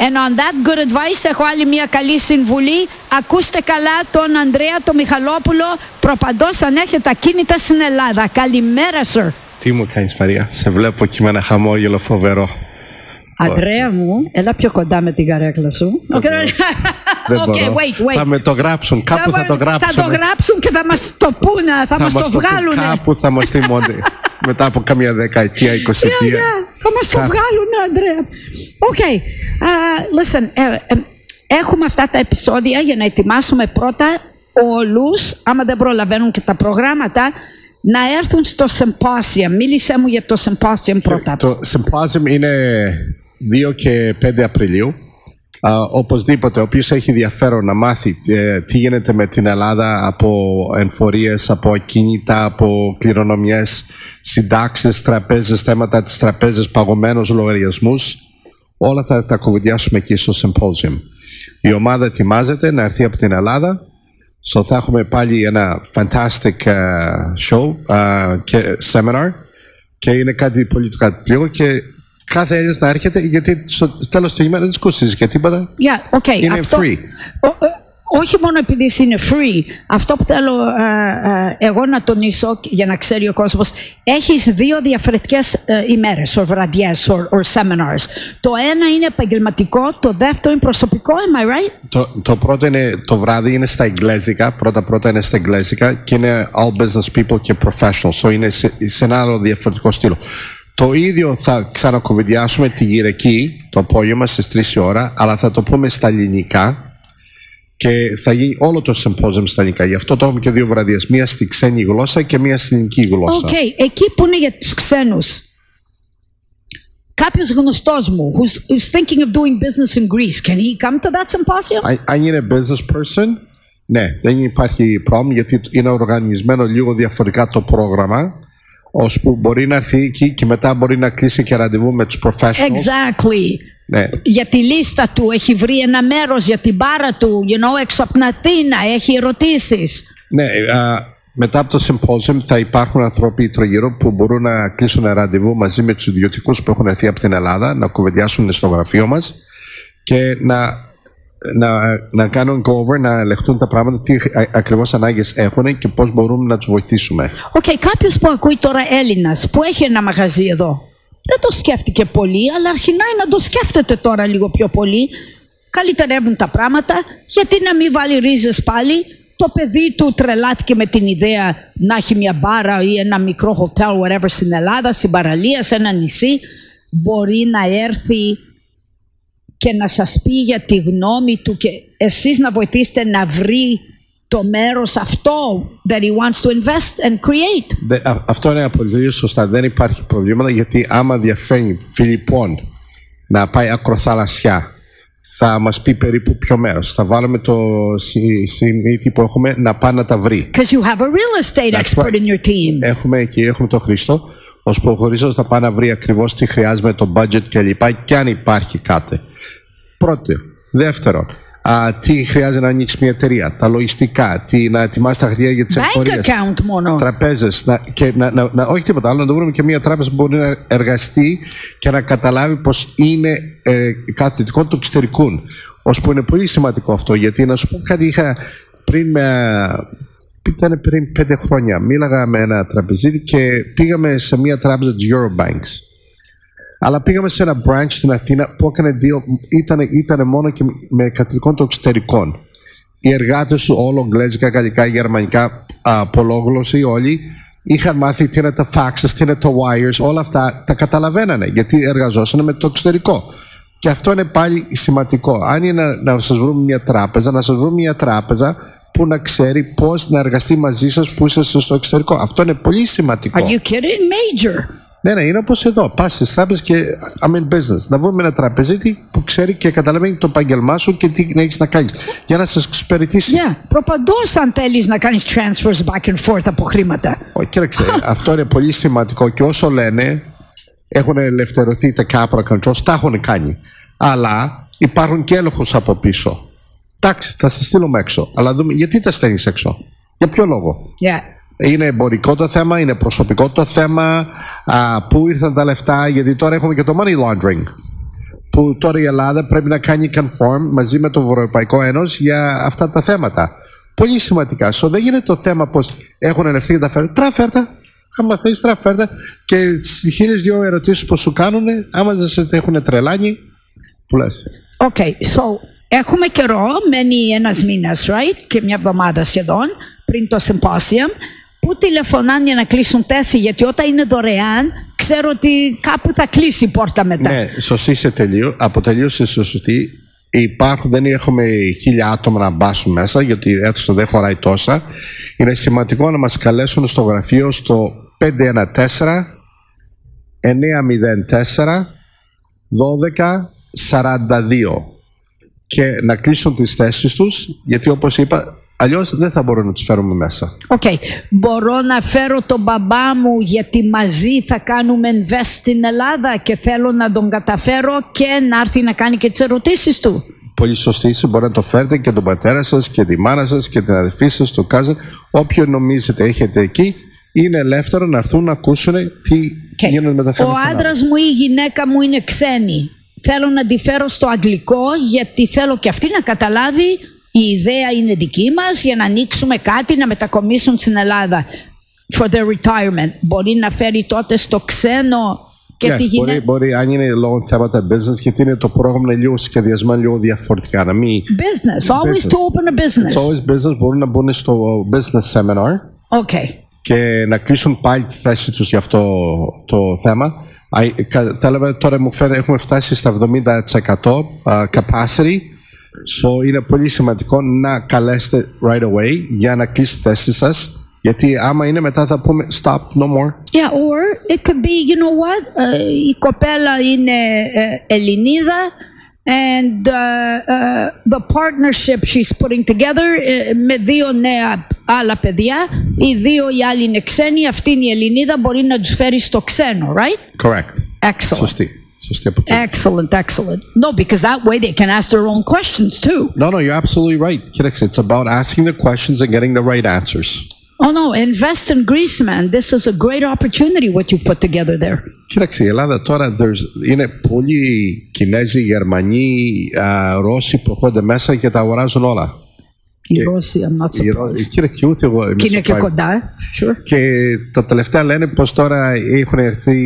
And on that good advice έχω άλλη μια καλή συμβουλή. Ακούστε καλά τον Ανδρέα τον Μιχαλόπουλο, προπαντός αν έχετε ακίνητα στην Ελλάδα. Καλημέρα, sir. Τι μου κάνεις, Μαρία? Σε βλέπω εκεί με ένα χαμόγελο φοβερό. Αντρέα μου, έλα πιο κοντά με την καρέκλα σου. Okay, wait. Θα με το γράψουν, κάπου θα το γράψουν. Θα το γράψουν και θα μας το πούνε, θα μας το βγάλουν. Κάπου θα μας τιμώνται. Μετά από καμιά δεκαετία, 20 ετία. Θα μας το βγάλουν, Αντρέα. Okay, listen, έχουμε αυτά τα επεισόδια για να ετοιμάσουμε πρώτα όλους, άμα δεν προλαβαίνουν και τα προγράμματα, να έρθουν στο Symposium. Μίλησέ μου για το Symposium πρώτα. Το Symposium είναι 2 και 5 Απριλίου. Οπωσδήποτε, όποιος έχει ενδιαφέρον να μάθει τι γίνεται με την Ελλάδα από εμφορίες, από ακίνητα, από κληρονομιές, συντάξεις, τραπέζες, θέματα της τραπέζης, παγωμένους λογαριασμούς, όλα θα τα κουβεντιάσουμε εκεί στο Symposium. Η ομάδα ετοιμάζεται να έρθει από την Ελλάδα. So, θα έχουμε πάλι ένα fantastic show και seminar και είναι κάτι πολύ το καταπληκτικό και κάθε Έλληνας να έρχεται, γιατί στο τέλος του ημέρα δεν σκούσεις και τίποτα. Yeah, okay. Είναι αυτό, free. Όχι μόνο επειδή είναι free, αυτό που θέλω εγώ να τονίσω για να ξέρει ο κόσμος, έχεις 2 διαφορετικές ημέρες, or βραδιές, or seminars. Το ένα είναι επαγγελματικό, το δεύτερο είναι προσωπικό, am I right? Το πρώτο είναι, το βράδυ είναι στα εγγλέζικα, πρώτα είναι στα εγγλέζικα και είναι all business people και professionals, so είναι σε ένα άλλο διαφορετικό στήλο. Το ίδιο θα ξανακουβεντιάσουμε τη Κυριακή, το απόγευμα στις 3 η ώρα, αλλά θα το πούμε στα ελληνικά και θα γίνει όλο το Symposium στα ελληνικά. Γι' αυτό το έχουμε και 2 βραδιές, μία στη ξένη γλώσσα και μία στην ελληνική γλώσσα. Εκεί που είναι για τους ξένους, κάποιος γνωστός μου who's thinking of doing business in Greece, can he come to that Symposium? Αν είναι business person, ναι, δεν υπάρχει πρόβλημα, γιατί είναι οργανισμένο λίγο διαφορετικά το πρόγραμμα, ώσπου μπορεί να έρθει εκεί και μετά μπορεί να κλείσει και ραντεβού με τους professionals. Exactly. Ναι. Για τη λίστα του, έχει βρει ένα μέρος για την μπάρα του, έξω από την Αθήνα, έχει ερωτήσεις. Ναι, μετά από το Symposium θα υπάρχουν ανθρώποι τριγύρω που μπορούν να κλείσουν ένα ραντεβού μαζί με τους ιδιωτικούς που έχουν έρθει από την Ελλάδα, να κουβεντιάσουν στο γραφείο μας και να κάνουν go over, να ελεγχθούν τα πράγματα, τι ακριβώς ανάγκες έχουν και πώς μπορούμε να τους βοηθήσουμε. Κάποιος που ακούει τώρα, Έλληνας, που έχει ένα μαγαζί εδώ, δεν το σκέφτηκε πολύ, αλλά αρχινάει να το σκέφτεται τώρα λίγο πιο πολύ. Καλυτερεύουν τα πράγματα, γιατί να μην βάλει ρίζες πάλι. Το παιδί του τρελάθηκε με την ιδέα να έχει μια μπάρα ή ένα μικρό hotel, whatever, στην Ελλάδα, στην παραλία, σε ένα νησί. Μπορεί να έρθει και να σας πει για τη γνώμη του και εσείς να βοηθήσετε να βρει το μέρος αυτό that he wants to invest and create. Αυτό είναι απολύτως σωστά. Δεν υπάρχει προβλήματα, γιατί άμα διαφέρει Φιλιππών να πάει ακροθαλασσιά, θα μας πει περίπου ποιο μέρος. Θα βάλουμε το συνήθι που έχουμε να πάει να τα βρει. Because you have a real estate expert in your team. Έχουμε τον Χρήστο, ώσπου ο Χρήστος θα πάει να βρει ακριβώς τι χρειάζεται με το budget και λοιπά και αν υπάρχει κάτι. Πρώτο. Δεύτερον, τι χρειάζεται να ανοίξει μια εταιρεία, τα λογιστικά, να ετοιμάσει τα χρήματα για τις εμφορίες. Bank account μόνο. Τραπέζες. Όχι τίποτα άλλο, να το βρούμε και μια τράπεζα που μπορεί να εργαστεί και να καταλάβει πως είναι καθητικό του εξωτερικού. Ώσπου είναι πολύ σημαντικό αυτό, γιατί να σου πω κάτι, είχα πριν 5 χρόνια, μίλαγα με ένα τραπεζίτη και πήγαμε σε μια τράπεζα της Eurobanks. Αλλά πήγαμε σε ένα branch στην Αθήνα που έκανε deal, ήταν μόνο και με κατοικών των εξωτερικών. Οι εργάτες του όλο αγγλέζικα, γαλλικά, γερμανικά, πολόγλωσσοι όλοι, είχαν μάθει τι είναι τα faxes, τι είναι τα wires, όλα αυτά τα καταλαβαίνανε, γιατί εργαζόσαν με το εξωτερικό. Και αυτό είναι πάλι σημαντικό. Αν είναι να σας βρούμε μια τράπεζα, να σας βρούμε μια τράπεζα που να ξέρει πώς να εργαστεί μαζί σας που είστε στο εξωτερικό. Αυτό είναι πολύ σημαντικό. Are you kidding? Major. Ναι, είναι όπως εδώ. Πας στις τράπεζες και I'm in business. Να βρούμε ένα τραπεζίτη που ξέρει και καταλαβαίνει το επάγγελμά σου και τι έχεις να κάνεις. Για να σας εξυπηρετήσει. Προπαντός αν θέλεις να κάνεις transfers back and forth από χρήματα. Όχι, κοίταξε. Αυτό είναι πολύ σημαντικό και όσο λένε έχουν ελευθερωθεί τα capital controls, τα έχουν κάνει. Αλλά υπάρχουν και έλεγχος από πίσω. Εντάξει, θα σε στείλουμε έξω. Αλλά δούμε γιατί τα στέλνεις έξω. Για ποιο λόγο. Είναι εμπορικό το θέμα, είναι προσωπικό το θέμα, πού ήρθαν τα λεφτά, γιατί τώρα έχουμε και το money laundering. που τώρα η Ελλάδα πρέπει να κάνει conform μαζί με το Ευρωπαϊκό Ένωση για αυτά τα θέματα. Πολύ σημαντικά. Δεν γίνεται το θέμα πως έχουν ελευθερία και τα φέρουν. Τραφέρτα. Άμα θέλεις τραφέρτα. Και στις 1002 ερωτήσεις που σου κάνουν, άμα δεν σε έχουν τρελάνει, που λες. Okay, so έχουμε καιρό, μένει ένας μήνας, right, και μια εβδομάδα σχεδόν, πριν το symposium, που τηλεφωνάνε για να κλείσουν θέση, γιατί όταν είναι δωρεάν, ξέρω ότι κάπου θα κλείσει η πόρτα μετά. Ναι, σωστή σε αποτελείωσε σωστή. Δεν έχουμε 1000 άτομα να μπάσουν μέσα, γιατί η αίθουσα δεν χωράει τόσα. Είναι σημαντικό να μας καλέσουν στο γραφείο στο 514 904 1242 και να κλείσουν τις θέσεις τους, γιατί όπως είπα, αλλιώς δεν θα μπορούμε να τους φέρουμε μέσα. Okay. Μπορώ να φέρω τον μπαμπά μου, γιατί μαζί θα κάνουμε invest στην Ελλάδα και θέλω να τον καταφέρω και να έρθει να κάνει και τις ερωτήσεις του. Πολύ σωστή, μπορεί να το φέρετε και τον πατέρα σας και τη μάνα σας και την αδελφή σας, το cousin, όποιο νομίζετε έχετε εκεί, είναι ελεύθερο να έρθουν να ακούσουν τι γίνεται με τα θέματα. Ο άντρας μου ή η γυναίκα μου είναι ξένοι. Θέλω να τη φέρω στο αγγλικό, γιατί θέλω και αυτή να καταλάβει η ιδέα είναι δική μας για να ανοίξουμε κάτι, να μετακομίσουν στην Ελλάδα for their retirement. Μπορεί να φέρει τότε στο ξένο και τη γυναίκα. Μπορεί, αν είναι λόγω θέματα business, γιατί είναι το πρόγραμμα λίγο σχεδιασμένο λίγο διαφορετικά. Business, always to open a business. It's always business, μπορούν να μπουν στο business seminar. Okay. Και να κλείσουν πάλι τη θέση τους για αυτό το θέμα. Κατάλαβα, τώρα έχουμε φτάσει στα 70% capacity. So είναι πολύ σημαντικό να καλέσετε right away για να κλείσετε τη θέση σας. Γιατί άμα είναι μετά θα πούμε stop, no more. Yeah, or it could be, you know what, η κοπέλα είναι Ελληνίδα and the partnership she's putting together με 2 νέα άλλα παιδιά, οι 2 οι άλλοι είναι ξένοι, αυτή είναι η Ελληνίδα, μπορεί να τους φέρει στο ξένο, right? Correct. Excellent. Σωστή. Excellent. No, because that way they can ask their own questions too. No, you're absolutely right. It's about asking the questions and getting the right answers. Oh no, invest in Greece, man. This is a great opportunity what you put together there. Κοίταξε, η Ελλάδα τώρα είναι πολλοί Κινέζοι, Γερμανοί, Ρώσοι που έρχονται μέσα και τα αγοράζουν όλα. Οι Ρώσοι, I'm not surprised. Κοίταξε, ούτε εγώ είμαι. Και είναι και κοντά, sure. Και τα τελευταία λένε πως τώρα έχουν έρθει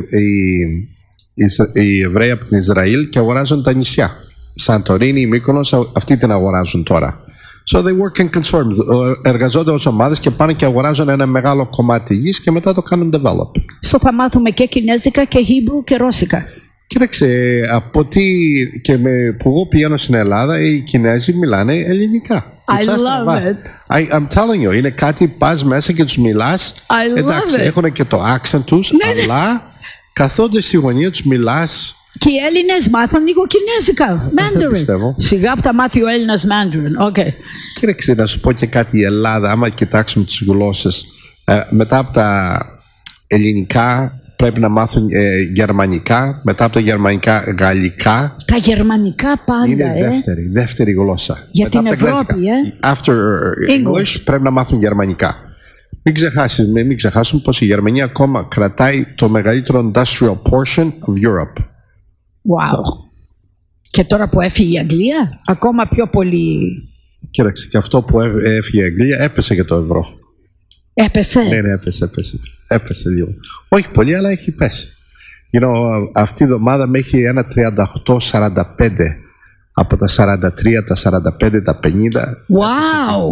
οι Εβραίοι από την Ισραήλ και αγοράζουν τα νησιά. Σαντορίνη, Μύκονος, αυτοί την αγοράζουν τώρα. So they work in consortium. Εργαζόνται ως ομάδες και πάνε και αγοράζουν ένα μεγάλο κομμάτι γης και μετά το κάνουν develop. So θα μάθουμε και κινέζικα και Hebrew και ρώσικα. Κοίταξε, από ό,τι και που εγώ πηγαίνω στην Ελλάδα, οι Κινέζοι μιλάνε ελληνικά. I love it. I'm telling you, είναι κάτι πας μέσα και τους μιλάς. Εντάξει, έχουν και το accent τους, αλλά καθόνται στη γωνία τους μιλάς. Και οι Έλληνες μάθαν λίγο κινέζικα, Mandarin. Σιγά που θα μάθει ο Έλληνας Mandarin, okay. Κοίταξε, να σου πω και κάτι, η Ελλάδα, άμα κοιτάξουμε τις γλώσσες, μετά από τα ελληνικά πρέπει να μάθουν γερμανικά, μετά από τα γερμανικά γαλλικά. Τα γερμανικά πάντα, είναι δεύτερη γλώσσα. Για την Ευρώπη, After English πρέπει να μάθουν γερμανικά. Μην ξεχάσουμε πως η Γερμανία ακόμα κρατάει το μεγαλύτερο industrial portion of Europe. Wow. Και τώρα που έφυγε η Αγγλία, ακόμα πιο πολύ. Κοίταξε, και αυτό που έφυγε η Αγγλία έπεσε για το ευρώ. Έπεσε. Ναι, έπεσε λίγο. Όχι πολύ, αλλά έχει πέσει. Αυτή η εβδομάδα με έχει ένα 38-45 από τα 43, τα 45, τα 50. Wow.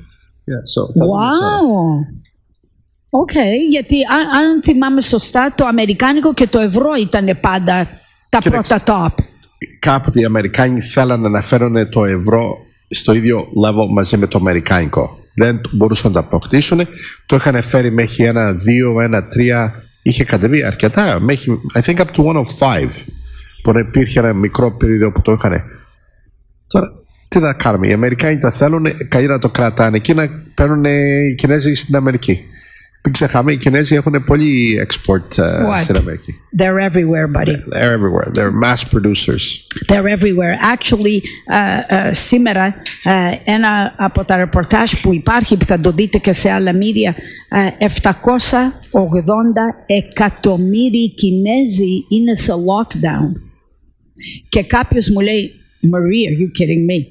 Wow. Okay, γιατί αν θυμάμαι σωστά, το αμερικάνικο και το ευρώ ήταν πάντα τα πρώτα top. Κάποτε οι Αμερικάνοι θέλανε να φέρουν το ευρώ στο ίδιο level μαζί με το αμερικάνικο. Δεν μπορούσαν να το αποκτήσουν. Το είχαν φέρει μέχρι 1-2, 1-3. Είχε κατεβεί αρκετά. Μέχρι, I think up to 105. Που υπήρχε ένα μικρό περίοδο που το είχαν. Τώρα, τι θα κάνουμε. Οι Αμερικάνοι τα θέλουν, καλύτερα να το κρατάνε και να παίρνουν οι Κινέζοι στην Αμερική. Μην ξεχάμε, οι Κινέζοι έχουν πολύ export στην Αμερική. They're everywhere, buddy. They're everywhere. They're mass producers. They're everywhere. Actually, σήμερα ένα από τα ρεπορτάζ που υπάρχει, που θα το δείτε και σε άλλα μίδια, 780 εκατομμύρια Κινέζοι είναι σε lockdown. Και κάποιος μου λέει, Marie, are you kidding me?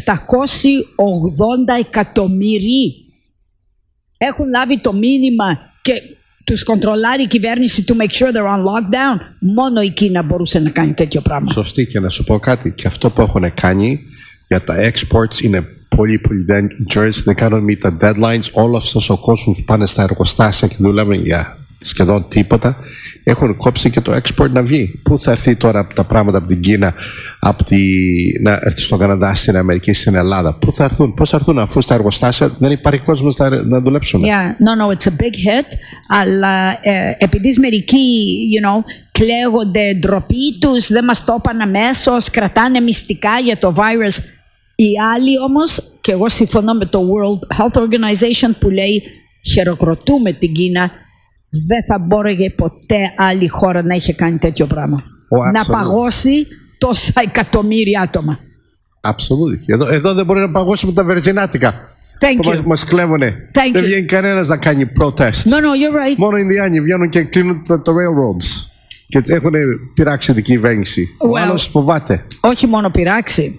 780 εκατομμύρια έχουν λάβει το μήνυμα και τους κοντρολάρει η κυβέρνηση to make sure they're on lockdown. Μόνο η Κίνα μπορούσε να κάνει τέτοιο πράγμα. Σωστή, και να σου πω κάτι. Και αυτό που έχουν κάνει για τα exports είναι πολύ dangerous. Δεν κάνουν meet τα deadlines. Όλο αυτός ο κόσμος που πάνε στα εργοστάσια και δουλεύουν για σχεδόν τίποτα, έχουν κόψει και το export να βγει. Πού θα έρθει τώρα τα πράγματα από την Κίνα, να έρθει στον Καναδά, στην Αμερική, στην Ελλάδα? Πού θα έρθουν, πώς θα έρθουν, αφού στα εργοστάσια δεν υπάρχει κόσμος να δουλέψουν? Yeah, no, it's a big hit. Αλλά επειδή μερικοί, κλαίγονται ντροπή τους, δεν μας το είπαν αμέσως, κρατάνε μυστικά για το virus. Οι άλλοι όμως, και εγώ συμφωνώ με το World Health Organization που λέει χειροκροτούμε την Κίνα, δεν θα μπόρεγε ποτέ άλλη χώρα να είχε κάνει τέτοιο πράγμα. Να παγώσει τόσα εκατομμύρια άτομα. Absolutely. Εδώ δεν μπορεί να παγώσει με τα βερζινάτικα. Μας κλέβουνε. Δεν βγαίνει κανένας να κάνει protest. No, you're right. Μόνο οι Ινδιάνοι βγαίνουν και κλείνουν τα railroads. Και έχουν πειράξει την κυβέρνηση. Ο άλλος φοβάται. Όχι μόνο πειράξει.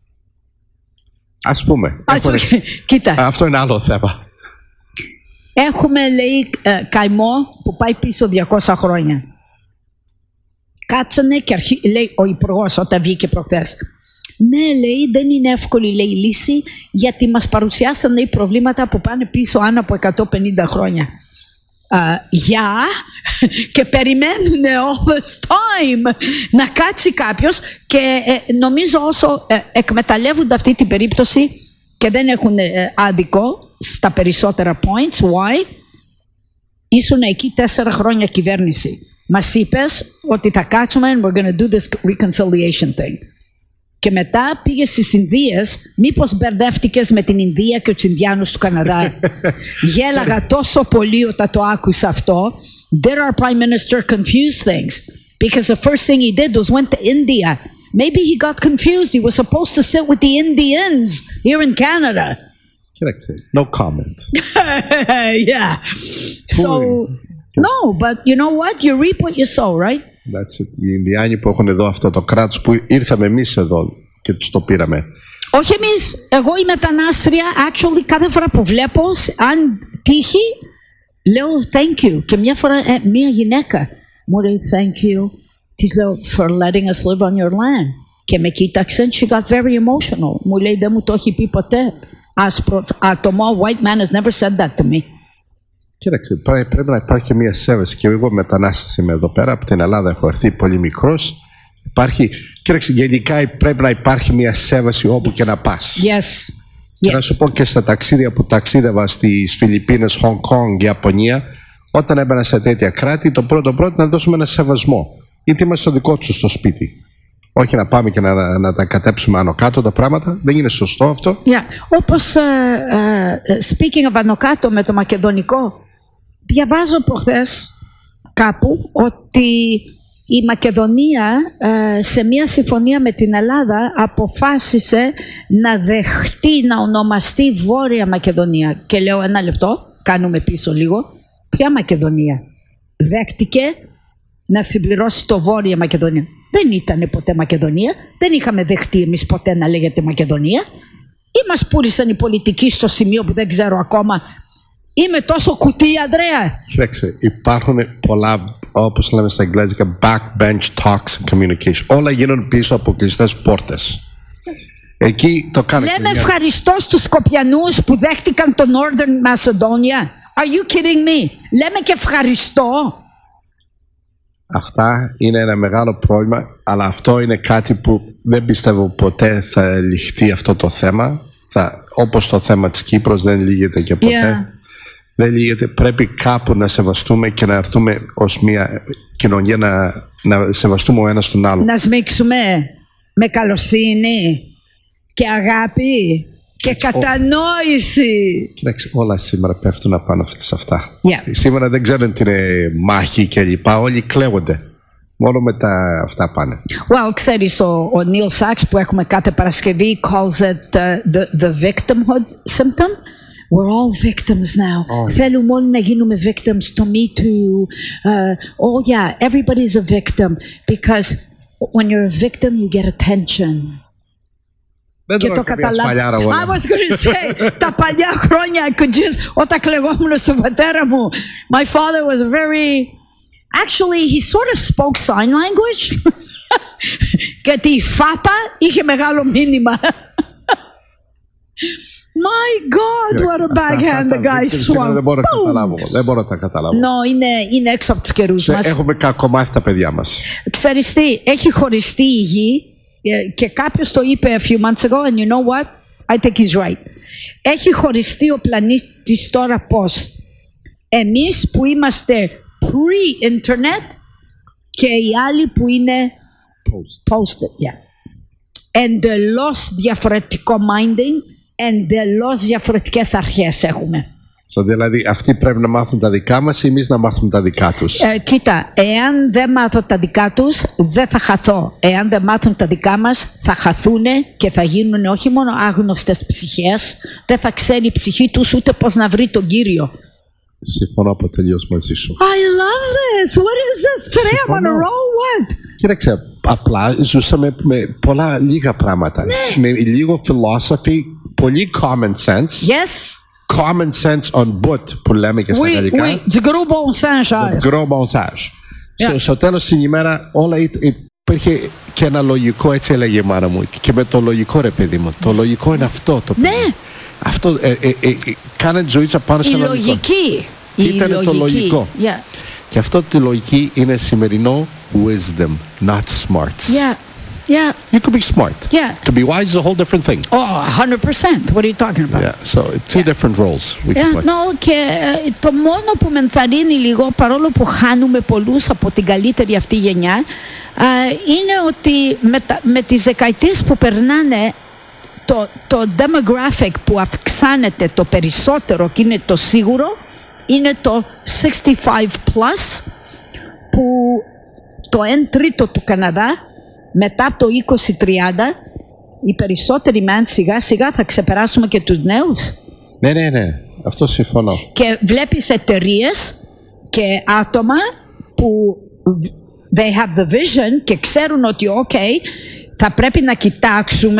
Ας πούμε. Κοίτα. Αυτό είναι άλλο θέμα. Έχουμε, λέει, καημό που πάει πίσω 200 χρόνια. Κάτσανε και λέει ο υπουργός όταν βγήκε προχθές. Ναι, λέει, δεν είναι εύκολη, λέει, η λύση, γιατί μας παρουσιάσαν, λέει, προβλήματα που πάνε πίσω άνω από 150 χρόνια. Και περιμένουν all this time να κάτσει κάποιος, και νομίζω όσο εκμεταλλεύονται αυτή την περίπτωση και δεν έχουν άδικο στα περισσότερα points. Why? Ήσουν εκεί 4 χρόνια κυβέρνηση. Μας είπες ότι θα κάτσουμε and we're going to do this reconciliation thing. Και μετά πήγες στις Ινδίες, μήπως μπερδεύτηκες με την Ινδία και τους Ινδιάνους του Καναδά? Γέλαγα τόσο πολύ όταν το άκουσα αυτό. Did our Prime Minister confuse things? Because the first thing he did was went to India. Maybe he got confused. He was supposed to sit with the Indians here in Canada. No comment. Yeah. So, no, but you know what? You reap what you sow, right? That's it. Οι Ινδιάνοι που έχουν εδώ αυτό το κράτος που ήρθαμε εμείς εδώ και τους το πήραμε. Όχι εμείς. Εγώ η μετανάστρια, actually, κάθε φορά που βλέπω, αν τύχει, λέω thank you. Και μια φορά μια γυναίκα μου λέει thank you. Της λέω for letting us live on your land. Και με κοίταξε, she got very emotional. Μου λέει δεν μου το έχει πει ποτέ. Άσπρος άτομο, white man has never said that to me. Κοίταξε, πρέπει να υπάρχει μια σέβαση. Και εγώ μετανάστευση είμαι εδώ πέρα από την Ελλάδα, έχω έρθει πολύ μικρός. Κοίταξε, γενικά πρέπει να υπάρχει μια σέβαση όπου και να πας. Yes. Και να σου πω και στα ταξίδια που ταξίδευα στις Φιλιππίνες, Χονγκ Κονγκ, Ιαπωνία, όταν έμπαινα σε τέτοια κράτη, το πρώτο να δώσουμε ένα σεβασμό. Γιατί είμαστε στο δικό του στο σπίτι. Όχι να πάμε και να τα κατέψουμε άνω κάτω τα πράγματα. Δεν είναι σωστό αυτό. Όπως speaking of άνω κάτω με το μακεδονικό, διαβάζω προχθές κάπου ότι η Μακεδονία σε μια συμφωνία με την Ελλάδα αποφάσισε να δεχτεί να ονομαστεί Βόρεια Μακεδονία. Και λέω ένα λεπτό, κάνουμε πίσω λίγο. Ποια Μακεδονία? Δέχτηκε να συμπληρώσει το Βόρεια Μακεδονία. Δεν ήταν ποτέ Μακεδονία. Δεν είχαμε δεχτεί εμείς ποτέ να λέγεται Μακεδονία. Ή μας πούλησαν οι πολιτικοί στο σημείο που δεν ξέρω ακόμα. Είμαι τόσο κουτί, Ανδρέα. Κοίταξε, υπάρχουν πολλά, όπως λέμε στα αγγλικά, backbench talks and communication. Όλα γίνονται πίσω από κλειστές πόρτες. Εκεί το κάνουμε. Λέμε ευχαριστώ στους Σκοπιανούς που δέχτηκαν το Northern Macedonia. Are you kidding me? Λέμε και ευχαριστώ. Αυτά είναι ένα μεγάλο πρόβλημα, αλλά αυτό είναι κάτι που δεν πιστεύω ποτέ θα λυθεί αυτό το θέμα. Όπως το θέμα της Κύπρος δεν λύγεται και ποτέ. Δεν λύγεται. Πρέπει κάπου να σεβαστούμε και να έρθουμε ως μια κοινωνία να σεβαστούμε ο ένας τον άλλο. Να σμίξουμε με καλοσύνη και αγάπη και κατανόηση. Κοίταξε, όλα σήμερα πέφτουν απάνω σε αυτά. Σήμερα δεν ξέρουν τι είναι μάχη και λοιπά. Όλοι κλαίγονται. Μόνο με αυτά πάνε. Well, ξέρεις, ο Neil Sachs που έχουμε κάθε Παρασκευή calls it the victimhood symptom. We're all victims now. Θέλουμε όλοι να γίνουμε victims. Το Me Too. Oh yeah, everybody's a victim. Because when you're a victim, you get attention. Δεν Και τρώω το καμία καταλάβω. σφαλιάρα εγώ. I was going to say, τα παλιά χρόνια, όταν κλεγόμουν στον πατέρα μου, my father was very... Actually, he sort of spoke sign language. Γιατί η φάπα είχε μεγάλο μήνυμα. My God, what a backhand the guy swung. Δεν μπορώ να τα καταλάβω. Είναι έξω από τους καιρούς μας. Έχουμε κακομάθει τα παιδιά μας. Ξέρεις τι, έχει χωριστεί η γη και κάποιος το είπε a few months ago and you know what, I think he's right. Έχει χωριστεί ο πλανήτης τώρα πώς. Εμείς που είμαστε pre-internet και οι άλλοι που είναι post-it. Yeah. Εντελώς διαφορετικό minding, εντελώς διαφορετικές αρχές έχουμε. Δηλαδή αυτοί πρέπει να μάθουν τα δικά μας ή εμείς να μάθουμε τα δικά τους. Κοίτα, εάν δεν μάθω τα δικά τους, δεν θα χαθώ. Εάν δεν μάθουν τα δικά μας, θα χαθούνε και θα γίνουν όχι μόνο άγνωστες ψυχές, δεν θα ξέρει η ψυχή τους ούτε πώς να βρει τον Κύριο. Συμφωνώ αποτελείως μαζί σου. I love this! What is this? Today I'm on a roll, what? Κοίταξε, απλά ζούσαμε με πολλά λίγα πράγματα. Με λίγο philosophy, πολύ common sense. Yes. Common sense on boot που λέμε και στα γαλλικά. Oui, du gros bon sens. Du gros bon sens. Στο τέλος την ημέρα όλα υπήρχε και ένα λογικό, έτσι έλεγε η μάνα μου. Και με το λογικό, ρε παιδί μου. Το λογικό είναι αυτό το παιδί. Ναι. Αυτό κάνε τη ζωή πάνω σε ένα λογικό. Ήταν το λογικό. Yeah. Και αυτό τη λογική είναι σημερινό wisdom, not smart. Yeah. Yeah. You could be smart. Yeah. To be wise is a whole different thing. Oh, 100%. What are you talking about? Yeah. So two different roles we can play. Και το μόνο που με ενθαρρύνει λίγο, παρόλο που χάνουμε πολλούς από την καλύτερη αυτή γενιά, είναι ότι με τις δεκαετίες που περνάνε, το demographic που αυξάνεται το περισσότερο και είναι το σίγουρο, είναι το 65 plus, που το 1/3 του Καναδά μετά από το 20-30 οι περισσότεροι μεν σιγά σιγά θα ξεπεράσουμε και τους νέους. Ναι, αυτό συμφωνώ. Και βλέπεις εταιρείες και άτομα που they have the vision και ξέρουν ότι θα πρέπει να κοιτάξουμε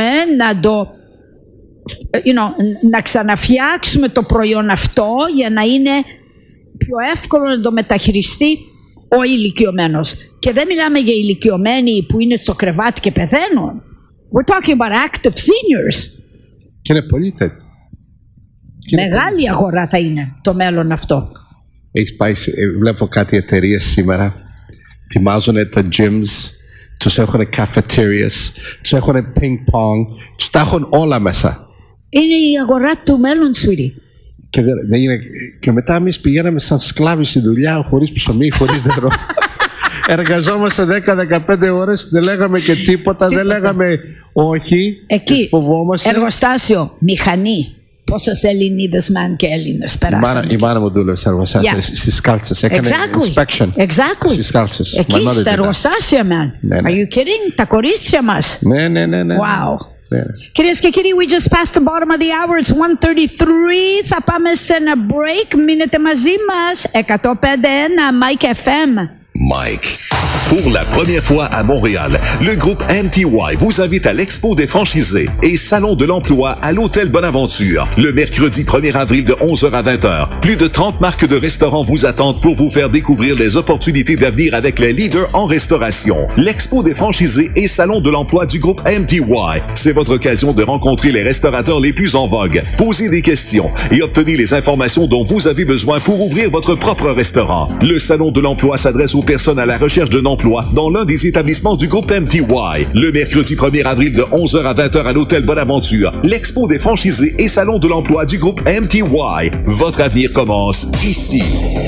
να ξαναφτιάξουμε το προϊόν αυτό για να είναι πιο εύκολο να το μεταχειριστεί ο ηλικιωμένος. Και δεν μιλάμε για ηλικιωμένοι που είναι στο κρεβάτι και πεθαίνουν. We're talking about active seniors. Και είναι πολύ τέτοιο. Μεγάλη αγορά θα είναι το μέλλον αυτό. Έχεις πάει, βλέπω κάτι εταιρείες σήμερα. Ετοιμάζουν τα gyms, τους έχουν cafeterias, τους έχουν ping pong, τους τα έχουν όλα μέσα. Είναι η αγορά του μέλλον, sweetie. Και μετά εμείς πηγαίναμε σαν σκλάβοι στη δουλειά, χωρίς ψωμί, χωρίς νερό. Εργαζόμαστε 10-15 ώρες, δεν λέγαμε και τίποτα, δεν λέγαμε όχι. Εκεί, φοβόμαστε. Εργοστάσιο, μηχανή. Πόσες Ελληνίδες μαν και Έλληνες περάσαν. Η μάνα μου δούλευε σε εργοστάσιο, στις κάλτσες. Έκανε inspection στις κάλτσες. Εκεί στα εργοστάσια, man. Are you kidding? Τα κορίτσια μας. Ναι. Wow. Κυρίες και κύριοι, we just passed the bottom of the hour. It's 1:33. Θα πάμε σε ένα break. Μείνετε μαζί μας. 105.1 Mike FM. Mike. Pour la première fois à Montréal, le groupe MTY vous invite à l'Expo des franchisés et Salon de l'Emploi à l'Hôtel Bonaventure le mercredi 1er avril de 11h à 20h. Plus de 30 marques de restaurants vous attendent pour vous faire découvrir les opportunités d'avenir avec les leaders en restauration. L'Expo des franchisés et Salon de l'Emploi du groupe MTY. C'est votre occasion de rencontrer les restaurateurs les plus en vogue, poser des questions et obtenir les informations dont vous avez besoin pour ouvrir votre propre restaurant. Le Salon de l'Emploi s'adresse aux personnes à la recherche d'un emploi dans l'un des établissements du groupe MTY. Le mercredi 1er avril de 11h à 20h à l'Hôtel Bonaventure, l'Expo des franchisés et Salon de l'Emploi du groupe MTY. Votre avenir commence ici.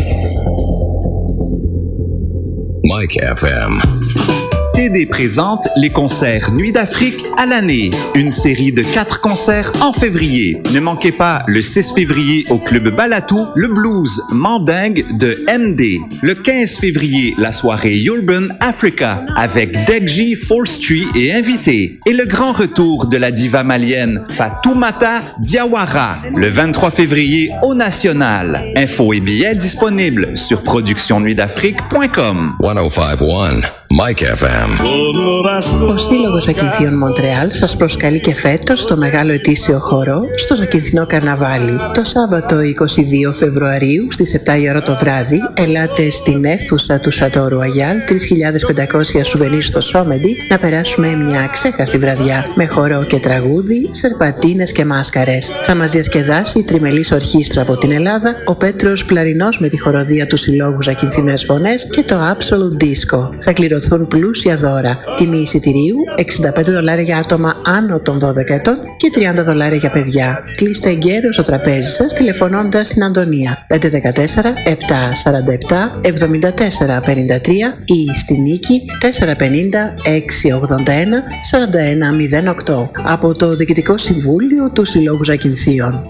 Mike FM. TD présente les concerts Nuit d'Afrique à l'année. Une série de 4 concerts en février. Ne manquez pas le 6 février au Club Balatou, le blues Mandingue de MD. Le 15 février, la soirée Urban Africa avec Degji Forestry et invités. Et le grand retour de la diva malienne Fatoumata Diawara. Le 23 février au National. Infos et billets disponibles sur productionnuitdafrique.com. 105.1 Mike FM. Ο Σύλλογος Ακινθίων Μοντρεάλ σας προσκαλεί και φέτος στο μεγάλο ετήσιο χορό στο Ακινθινό Καρναβάλι. Το Σάββατο 22 Φεβρουαρίου στις 7 η ώρα το βράδυ ελάτε στην αίθουσα του Σατόρου Αγιάλ 3.500 σουβενίρ στο Σόμεντι να περάσουμε μια ξέχαστη βραδιά με χορό και τραγούδι, σερπαντίνες και μάσκαρες. Θα μας διασκεδάσει η τριμελής ορχήστρα από την Ελλάδα, ο Πέτρος Πλαρινός με τη χοροδία του Συλλόγου Ακινθινές Φωνές και το Absolute Disco. Θα κληρωθούν πλούσια δώρα. Τιμή εισιτηρίου $65 για άτομα άνω των 12 ετών και $30 για παιδιά. Κλείστε εγκαίρως στο τραπέζι σας τηλεφωνώντας στην Αντωνία 514 747 7453 ή στη Νίκη 450 681 4108 από το Διοικητικό Συμβούλιο του Συλλόγου Ακινθίων.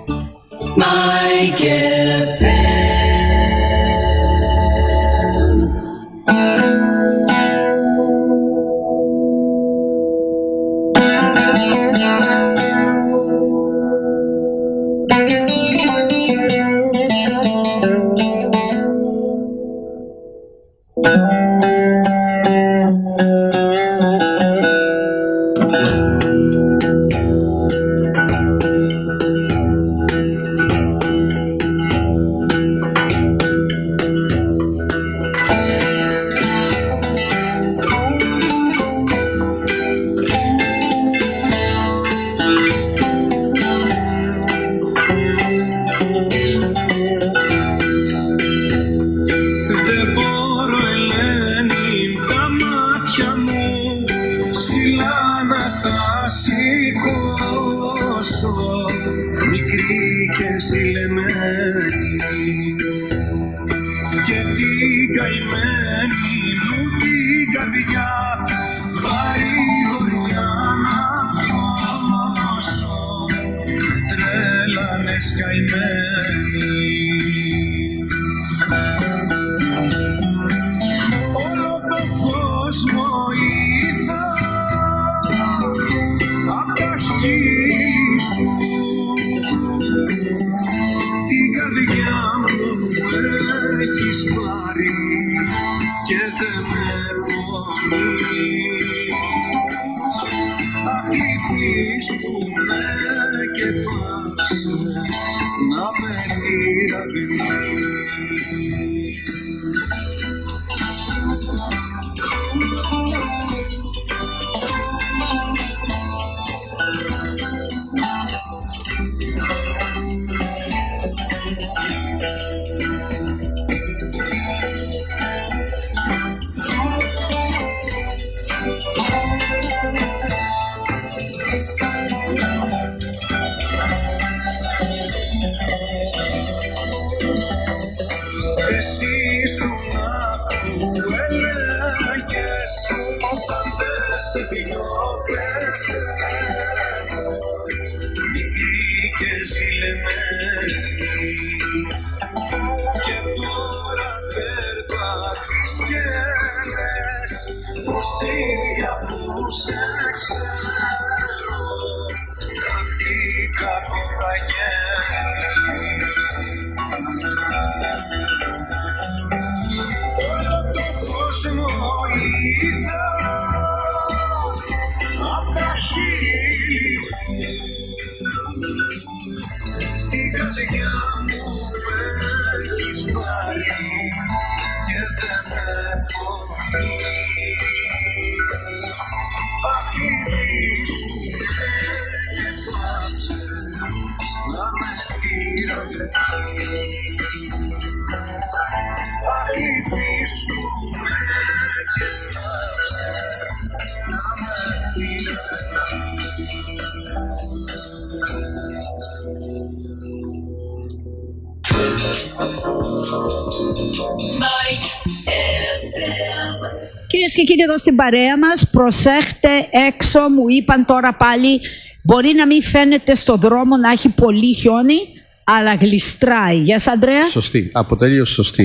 Κυρίες και κύριοι, εδώ στην παρέα μας, προσέχτε έξω, μου είπαν τώρα πάλι, μπορεί να μην φαίνεται στο δρόμο να έχει πολύ χιόνι, αλλά γλιστράει. Γεια σας, Ανδρέα. Σωστή, αποτελείως σωστή.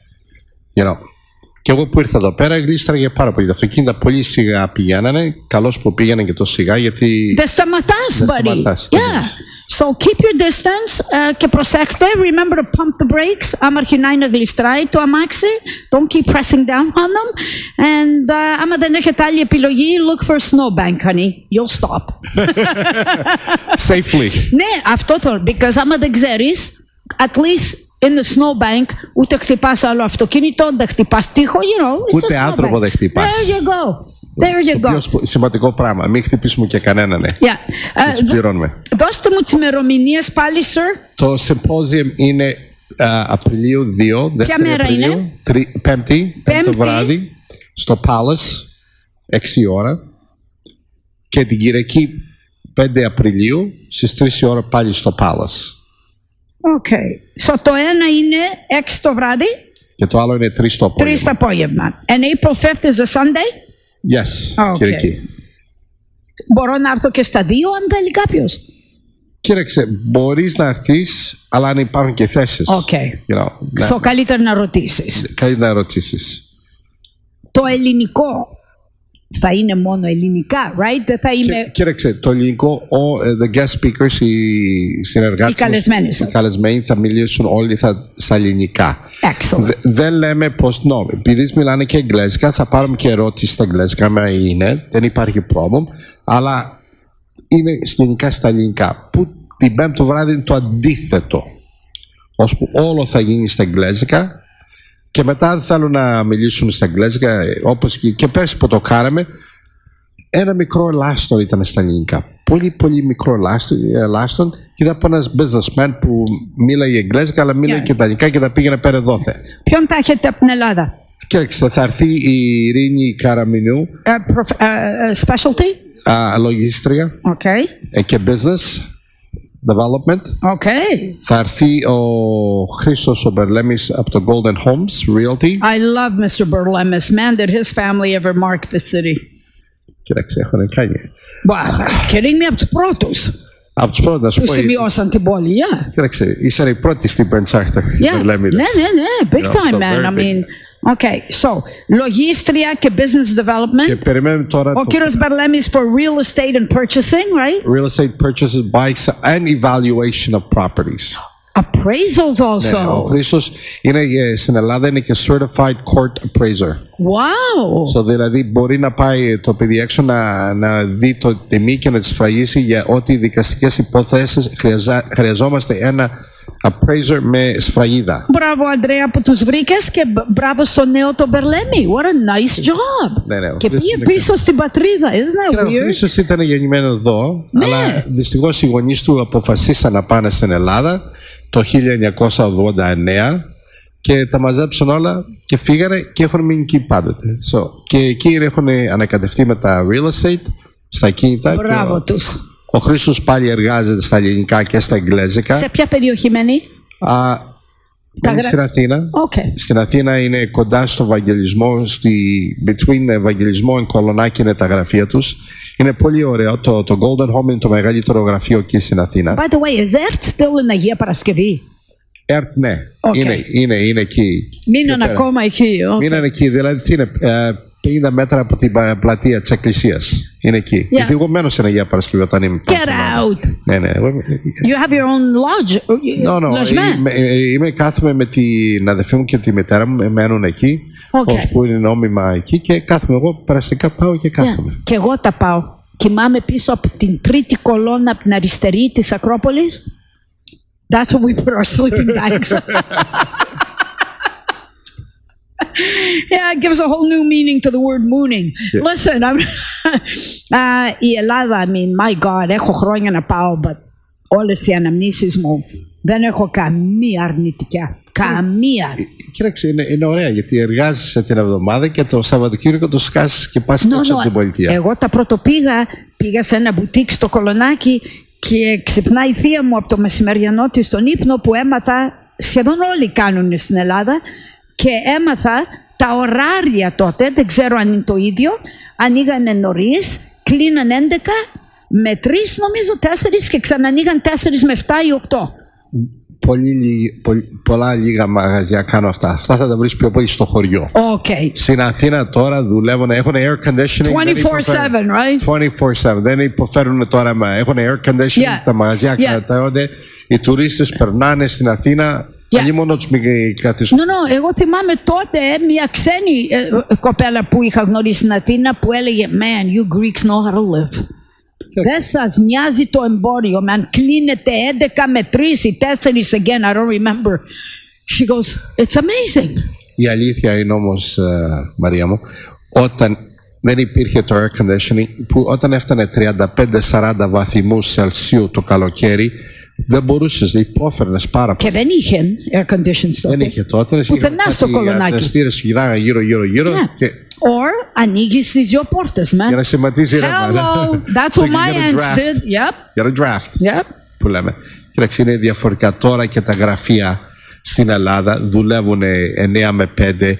Και εγώ που ήρθα εδώ πέρα γλίστραγε πάρα πολύ. Τα αυτοκίνητα πολύ σιγά πηγαίνανε. Καλώς που πήγαινε και το σιγά, γιατί. Δεν σταματάς, Μπαρί. So keep your distance και προσέχτε. Remember to pump the brakes. Άμα αρχινάει να γλιστράει το αμάξι, don't keep pressing down on them. And άμα δεν έχετε άλλη επιλογή, look for a snowbank, honey. You'll stop. Safely. Ναι, αυτό θέλω. Because άμα δεν ξέρεις, at least in the snowbank, ούτε χτυπάς άλλο αυτοκίνητο, δεν χτυπάς τοίχο, you know. Ούτε άνθρωπο δεν χτυπάς. There you go. There you go. Το πιο σημαντικό πράγμα. Μην χτυπήσουμε και κανέναν. Yeah. Τους πληρώνουμε. Δώστε μου τις ημερομηνίες πάλι, sir. Το symposium είναι Απριλίου 2. Ποια μέρα είναι? Πέμπτη το βράδυ, στο Palace, 6 ώρα. Και την Κυριακή 5 Απριλίου, στις 3 ώρα πάλι στο Palace. Okay. So το ένα είναι 6 το βράδυ. Και το άλλο είναι 3 το απόγευμα. 3 το απόγευμα. And April 5th is a Sunday. Yes, Okay. Κυριακή. Μπορώ να έρθω και στα δύο αν θέλει κάποιος. Κοίταξε, μπορείς να έρθεις, αλλά αν υπάρχουν και θέσεις. Okay. You know, So καλύτερα να ρωτήσεις. καλύτερα να ρωτήσεις. Το ελληνικό θα είναι μόνο ελληνικά, right? Δεν θα είμαι... Κοίταξε, το ελληνικό, the guest speakers, οι συνεργάτες, Οι καλεσμένοι σας. οι καλεσμένοι θα μιλήσουν όλοι στα ελληνικά. Excellent. Δεν λέμε πως, επειδή μιλάνε και εγγλέζικα, θα πάρουμε και ερώτηση στα εγγλέζικα, άμα είναι, δεν υπάρχει πρόβλημα, αλλά είναι γενικά στα ελληνικά. Που την Πέμπτη βράδυ είναι το αντίθετο, ώσπου όλο θα γίνει στα εγγλέζικα. Και μετά αν θέλουν να μιλήσουν στα εγγλέζικα, όπως και πέρσι που το κάναμε, ένα μικρό ελάστον ήταν στα ελληνικά. Πολύ μικρό ελάστον. Και ήταν από ένας businessman που μίλαγε εγγλέζικα, αλλά μίλαγε και τα ελληνικά και τα πήγαινε πέρα δόθε. Ποιον τα έχετε από την Ελλάδα? Κοίταξε, θα έρθει η Ειρήνη Καραμινού, specialty? λογίστρια και business development. Okay. Θα έρθει ο Χρήστος ο Μπερλέμης από το Golden Homes Realty. I love Mr. Berlemis. Man, did his family ever mark the city. Κοίταξε, έχουν κάνει. Wow, kidding me, από τους πρώτους Από τους πρώτους, να σου που πω. σημειώσαν την πόλη, yeah. Κοίταξε, ήσαν οι πρώτοι στην Prince Arthur. Yeah, ναι, big time, man. I mean, okay, so, λογίστρια και business development. Και περιμένουμε τώρα Ο κύριος Berlemis for real estate and purchasing, right? real estate purchases, buys and evaluation of properties. Appraisals also. Ναι, ο Χρήστος είναι στην Ελλάδα, είναι και certified court appraiser. Wow. So, δηλαδή μπορεί να πάει το παιδί έξω να δει το τιμή και να τις σφραγίσει για ό,τι δικαστικές υποθέσεις χρειαζόμαστε ένα appraiser με σφραγίδα. Μπράβο, Αντρέα, που τους βρήκες και μπράβο στο νέο τον Berlemi. What a nice job. Ναι, Και πήγε πίσω στην πατρίδα. Isn't that Ο weird? Χρήστος ήταν γεννημένο εδώ, Ναι. αλλά δυστυχώς οι γονείς του αποφασίσαν να πάνε στην Ελλάδα το 1989 και τα μαζέψαν όλα και φύγανε και έχουν μείνει εκεί πάντοτε. So, και εκεί έχουν ανακατευτεί με τα real estate, στα κίνητα. Μπράβο τους. Ο Χρήστος πάλι εργάζεται στα ελληνικά και στα εγγλέζικα. Σε ποια περιοχή μένει? Είναι στην Αθήνα. Okay. Στην Αθήνα είναι κοντά στο Ευαγγελισμό, between Ευαγγελισμό και Κολονάκι είναι τα γραφεία τους. Είναι πολύ ωραίο. Το Golden Home είναι το μεγαλύτερο γραφείο εκεί στην Αθήνα. By the way, is ERT still in Αγία Παρασκευή? ERT, ναι. Okay. Είναι εκεί. Μείναν ακόμα εκεί. Okay. Μείναν εκεί. Δηλαδή, τι είναι, 50 μέτρα από την πλατεία της εκκλησίας. Είναι εκεί. Yeah. Γιατί εγώ μένω στην Αγία Παρασκευή όταν είμαι. Get out. Ναι. You have your own lodge. Κάθομαι με την αδερφή μου και τη μητέρα μου, μένουν εκεί. Ώσπου είναι νόμιμα εκεί και κάθομαι εγώ, περαστικά πάω και κάθομαι. Και εγώ τα πάω. Κοιμάμαι πίσω από την τρίτη κολόνα από την αριστερή της Ακρόπολης. That's where we put our sleeping bags. Yeah, it gives a whole new meaning to the word mooning. Yeah. Listen, η Ελλάδα, I mean, my God, έχω χρόνια να πάω, but όλες οι αναμνήσεις μου δεν έχω καμία αρνητικά. Καμία. Κοίταξε, είναι ωραία γιατί εργάζεσαι την εβδομάδα και το Σαββατοκύριακο το σκάσεις και πας έξω από την πολιτεία. Εγώ τα πρώτο πήγα σε ένα μπουτίκ στο Κολονάκι και ξυπνάει η θεία μου από το μεσημεριανό της στον ύπνο που έμαθα, σχεδόν όλοι κάνουν στην Ελλάδα, και έμαθα τα ωράρια τότε, δεν ξέρω αν είναι το ίδιο, ανοίγανε νωρίς, κλείναν 11 με 3 νομίζω 4 και ξανανοίγαν 4 με 7 ή 8. πολλά λίγα μαγαζιά κάνουν αυτά. Αυτά θα τα βρεις πιο πολύ στο χωριό. Okay. Στην Αθήνα τώρα δουλεύουν, έχουν air conditioning. 24/7, right? 24/7. Δεν υποφέρουν τώρα, έχουν air conditioning, τα μαγαζιά κρατάονται. Οι τουρίστες περνάνε στην Αθήνα. Αλλή μόνο τους μην κρατήσουν. Εγώ θυμάμαι τότε μια ξένη κοπέλα που είχα γνωρίσει στην Αθήνα που έλεγε Man, you Greeks know how to live. Δεν σας νοιάζει το εμπόριο. Αν κλείνετε 11 με 3 ή 4 again, I don't remember. She goes, it's amazing. Η αλήθεια είναι όμως, Μαρία μου, όταν δεν υπήρχε το air conditioning, που όταν έφτανε 35-40 βαθμούς Celsius το καλοκαίρι, δεν μπορούσες, υπόφερνες πάρα πολύ. Και δεν είχε air conditioning τότε. Δεν είχε τότε. Πουθενά στο Κολονάκι. Οι αντιστήρες γυράγα γύρω-γύρω. Or ανοίγεις τις δύο πόρτες, man. Για να σχηματίζει Hello, that's what my aunts did. Yep. Για το draft. Yep. Που λέμε. Κοίταξε, είναι διαφορετικά τώρα και τα γραφεία στην Ελλάδα δουλεύουν 9 με 5.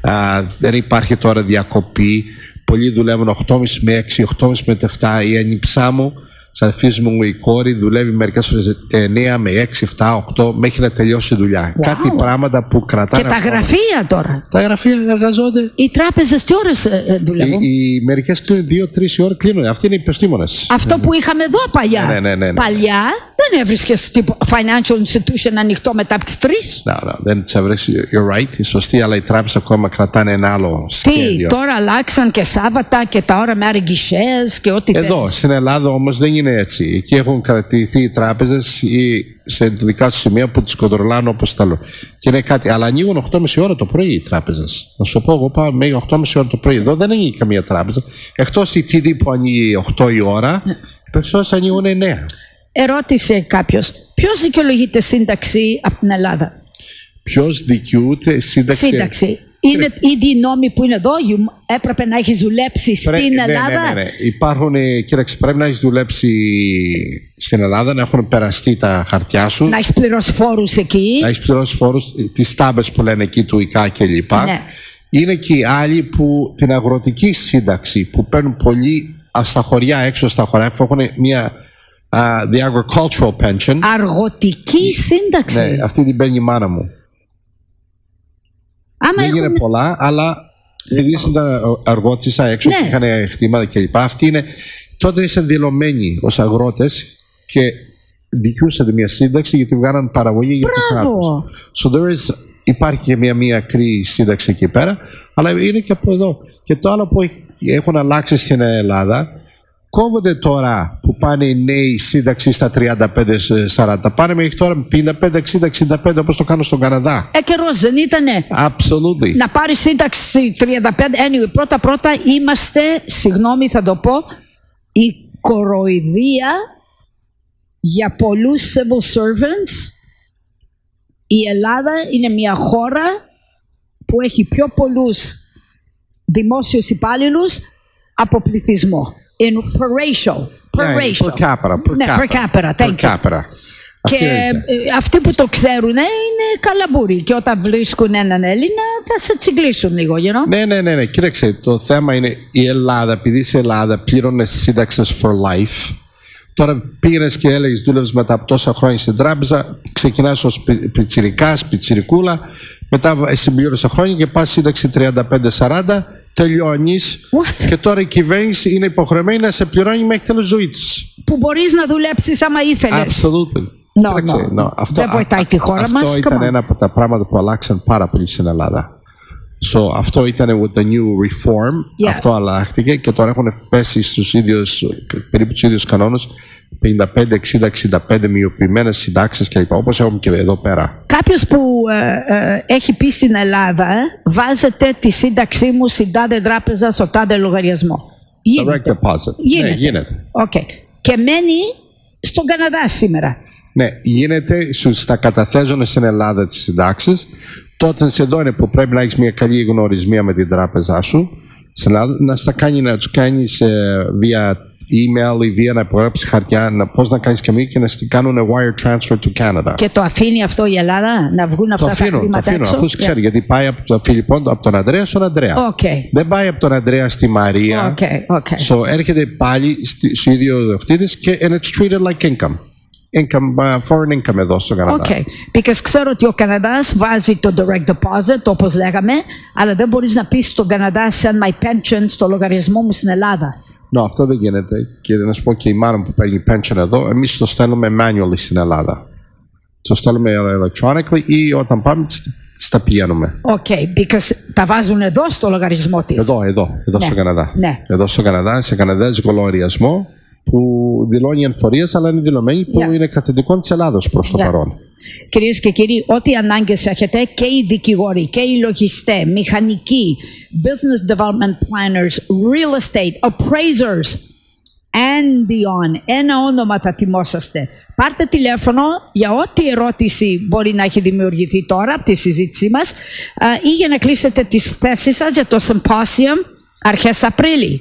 Δεν υπάρχει τώρα διακοπή. Πολλοί δουλεύουν 8.30 με 6, 8.30 με 7. Η ανιψά μου, σαν φίλη μου η κόρη, δουλεύει μερικές φορές 9 με 6, 7, 8 μέχρι να τελειώσει η δουλειά. Κάτι πράγματα που κρατάνε. Και τα γραφεία τώρα. Τα γραφεία εργαζόνται. Οι τράπεζες τι ώρες δουλεύουν? Οι μερικές κλείνουν 2-3 ώρες κλείνουν. Αυτοί είναι οι επιστήμονες. Αυτό που είχαμε εδώ παλιά. Ναι. Παλιά δεν έβρισκες financial institution ανοιχτό μετά από τις 3. Δεν τις έβρισκες. You're right, σωστή, αλλά οι τράπεζες ακόμα κρατάνε ένα άλλο σχέδιο. Τι, τώρα αλλάξαν και Σάββατα και τα ώρα με αργισές και ό,τι θέλεις. Εδώ, στην Ελλάδα όμως δεν είναι έτσι. Εκεί έχουν κρατηθεί οι τράπεζες ή σε δικά του σημεία που τις κοντρολάνε όπως τα λέω. Και είναι κάτι, αλλά ανοίγουν 8.30 ώρα το πρωί οι τράπεζες. Να σου πω, εγώ πάω μέχρι 8.30 ώρα το πρωί. Εδώ δεν ανοίγει καμία τράπεζα. Εκτός η TD που ανοίγει 8 η ώρα, οι περισσότερες ανοίγουν 9. Ερώτησε κάποιος, ποιος δικαιολογείται σύνταξη από την Ελλάδα? Ποιος δικαιούται σύνταξη? Είναι ήδη οι νόμοι που είναι εδώ, έπρεπε να έχεις δουλέψει στην Ελλάδα. Ναι. Υπάρχουν, κοίταξε, πρέπει να έχεις δουλέψει στην Ελλάδα, να έχουν περαστεί τα χαρτιά σου. Να έχεις πληρώσει φόρους εκεί. Να έχεις πληρώσει φόρους, τις τάμπες που λένε εκεί του ΙΚΑ κλπ. Ναι. Είναι και οι άλλοι που την αγροτική σύνταξη που παίρνουν πολλοί στα χωριά, έξω στα χωριά, που έχουν μια the agricultural pension. Αργοτική σύνταξη. Ναι, αυτή την παίρνει η μάνα μου. Δεν είναι πολλά, αλλά επειδή ήταν αργότησα έξω και είχαν χτήματα κλπ. Αυτοί είναι, τότε ήσαν δηλωμένοι ως αγρότες και δικαιούσαν μια σύνταξη γιατί βγάλαν παραγωγή για το κράτος. So υπάρχει και μια μικρή σύνταξη εκεί πέρα, αλλά είναι και από εδώ. Και το άλλο που έχουν αλλάξει στην Ελλάδα, κόβονται τώρα που πάνε οι νέοι σύνταξη στα 35-40. Πάνε μέχρι τώρα 55-60-65 όπως το κάνουν στον Καναδά. Καιρός δεν ήτανε? Absolutely. Να πάρει σύνταξη 35. Anyway, πρώτα είμαστε, συγγνώμη θα το πω, η κοροϊδία για πολλούς civil servants. Η Ελλάδα είναι μια χώρα που έχει πιο πολλούς δημόσιους υπάλληλους από πληθυσμό. Per ratio. Per capita. Thank you. Και αυτοί που το ξέρουν είναι καλαμπούροι. Και όταν βρίσκουν έναν Έλληνα θα σε τσιγκλίσουν λίγο, Ναι. Κοίταξε, το θέμα είναι η Ελλάδα, επειδή σε Ελλάδα πλήρωνε σύνταξες for life. Τώρα πήγαινες και έλεγες, δούλευες μετά από τόσα χρόνια στην τράπεζα, ξεκινάς ως πιτσιρικάς, πιτσιρικούλα, μετά συμπλήρωσες χρόνια και πας σύνταξη 35-40. Τελειώνεις και τώρα η κυβέρνηση είναι υποχρεωμένη να σε πληρώνει μέχρι τέλος ζωής της. Που μπορείς να δουλέψεις άμα ήθελες. Absolutely. Δεν βοηθάει τη χώρα μας. Αυτό ήταν ένα από τα πράγματα που αλλάξαν πάρα πολύ στην Ελλάδα. Αυτό ήταν with the new reform. Αυτό αλλάχτηκε και τώρα έχουν πέσει περίπου τους ίδιους κανόνες. 55-60-65 μειοποιημένες συντάξεις κλπ. Όπως έχουμε και εδώ πέρα. Κάποιος που έχει πει στην Ελλάδα, βάζετε τη σύνταξή μου στην τάδε τράπεζα στο τάδε λογαριασμό. Direct deposit. Γίνεται. Okay. Και μένει στον Καναδά σήμερα. Ναι, γίνεται, τα καταθέζουν στην Ελλάδα τις συντάξεις. Τότε εδώ είναι που πρέπει να έχεις μια καλή γνωρισμία με την τράπεζά σου. Να τους κάνεις via email ή βία να υπογράψεις χαρτιά, πώς να κάνεις και να κάνουν wire transfer to Canada. Και το αφήνει αυτό η Ελλάδα να βγουν αυτά τα χρήματα έξω? Το αφήνω, αφού ξέρει, γιατί πάει από τον Ανδρέα στον Ανδρέα. Δεν πάει από τον Ανδρέα στη Μαρία. Okay. So έρχεται πάλι στους ιδιοκτήτες και and it's treated like income. foreign income εδώ στο Καναδά. Okay. Because ξέρω ότι ο Καναδάς βάζει το direct deposit, όπως λέγαμε, αλλά δεν μπορείς να πεις στον Καναδά send my pension στο λογαριασμό μου στην Ελλάδα. Αυτό δεν γίνεται. Και να σου πω και η μάνα που παίρνει pension εδώ, εμείς το στέλνουμε manually στην Ελλάδα. Το στέλνουμε electronically ή όταν πάμε τα πηγαίνουμε. Because τα βάζουν εδώ στο λογαριασμό της. Εδώ ναι. στο Καναδά. Ναι. Εδώ στο Καναδά, σε καναδέζικο λογαριασμό που δηλώνει ενφορίες, αλλά είναι δηλωμένη που είναι καθεντικό της Ελλάδος προς το παρόν. Κυρίες και κύριοι, ό,τι ανάγκες έχετε, και οι δικηγόροι, και οι λογιστές, μηχανικοί, business development planners, real estate, appraisers, and beyond. Ένα όνομα θα θυμόσαστε. Πάρτε τηλέφωνο για ό,τι ερώτηση μπορεί να έχει δημιουργηθεί τώρα από τη συζήτησή μας ή για να κλείσετε τις θέσεις σας για το Symposium αρχές Απρίλη.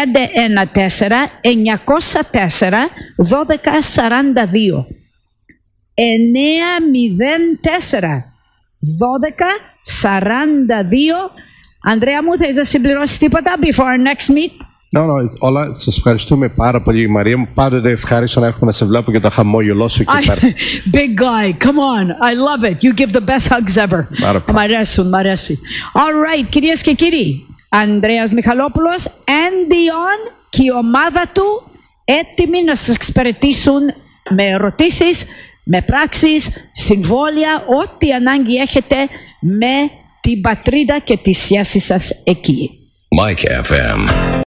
514-904-1242. 904-1242. Ανδρέα μου, θες να συμπληρώσεις τίποτα before our next meet? Όλα, σας ευχαριστούμε πάρα πολύ, Μαρία μου. Πάντοτε ευχάριστο να έχουμε να σε βλέπω και το χαμόγελό σου εκεί πέρα. Big guy, come on, I love it. You give the best hugs ever. Μ' αρέσει. All right, κυρίες και κύριοι, Ανδρέας Μιχαλόπουλος and beyond και η ομάδα του έτοιμοι να σας εξυπηρετήσουν με ερωτήσεις, με πράξεις, συμβόλαια, ό,τι ανάγκη έχετε με την πατρίδα και τη σχέση σας εκεί. Mike FM.